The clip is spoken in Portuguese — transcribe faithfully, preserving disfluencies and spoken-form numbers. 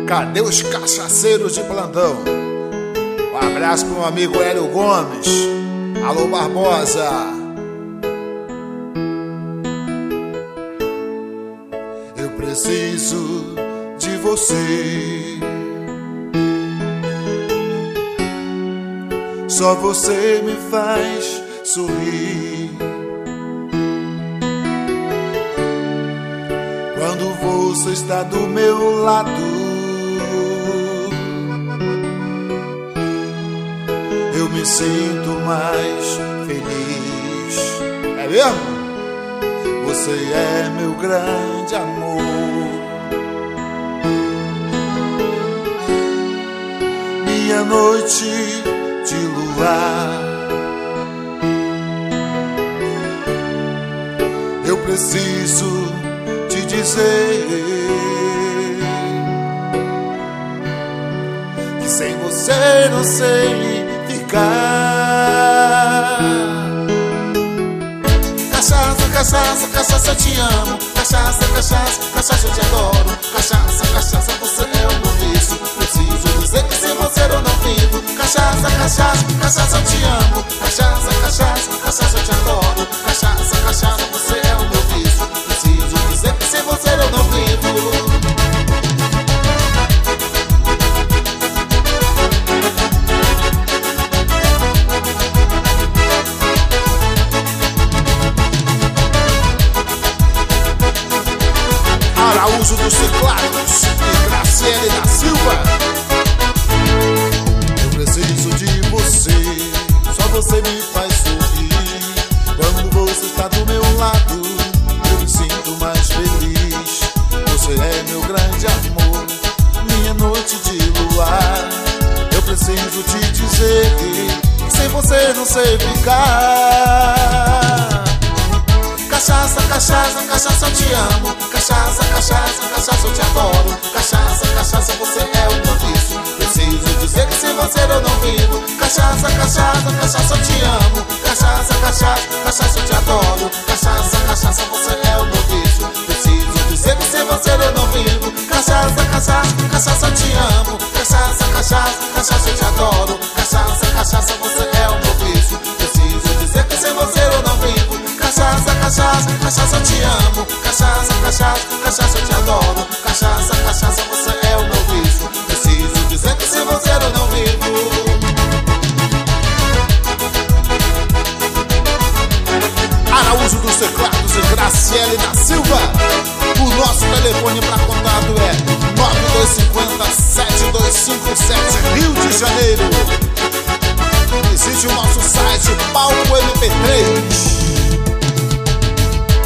Cadê os cachaceiros de plantão? Um abraço pro meu amigo Hélio Gomes. Alô, Barbosa. Eu preciso de você. Só você me faz sorrir. Quando você está do meu lado, eu me sinto mais feliz. É mesmo? Você é meu grande amor, minha noite de luar. Eu preciso te dizer que sem você não sei ficar. Cachaça, cachaça, cachaça, eu te amo. Cachaça, cachaça, cachaça, eu te adoro. Cachaça, cachaça, você é o meu vício. Preciso dizer que sem você eu não vivo. Cachaça, cachaça, cachaça, eu te amo. Cachaça, cachaça, cachaça, eu te adoro. Cachaça, cachaça, você é o meu vício. Preciso dizer que sem você eu não vivo. Araújo dos Teclados e Graciele da Silva. Eu preciso de você, só você me faz sorrir. Quando você está do meu lado, eu me sinto mais feliz. Você é meu grande amor, minha noite de luar. Eu preciso te dizer que sem você não sei ficar. Cachaça, cachaça, cachaça, eu te amo. Cachaça, cachaça, cachaça, eu te adoro. Cachaça, cachaça, você é o meu vício. Preciso dizer que sem você eu não vivo. Cachaça, cachaça, cachaça, eu te amo. Cachaça, cachaça, cachaça, eu te adoro. Cachaça, cachaça, você é o meu vício. Preciso dizer que sem você eu não vivo. Cachaça, cachaça, cachaça, eu te amo. Cachaça, cachaça, cachaça, eu te adoro. Cachaça, cachaça, você é o meu vício. Preciso dizer que sem você eu não vivo. Cachaça, cachaça, cachaça, eu te amo. Cachaça, cachaça, cachaça, eu te adoro. Cachaça, cachaça, você é o meu vício. Preciso dizer que sem você eu não vivo. Araújo dos Teclados e Graciele da Silva. O nosso telefone para contato é nove dois cinco zero, sete dois cinco sete, Rio de Janeiro. Visite o nosso site palco m p três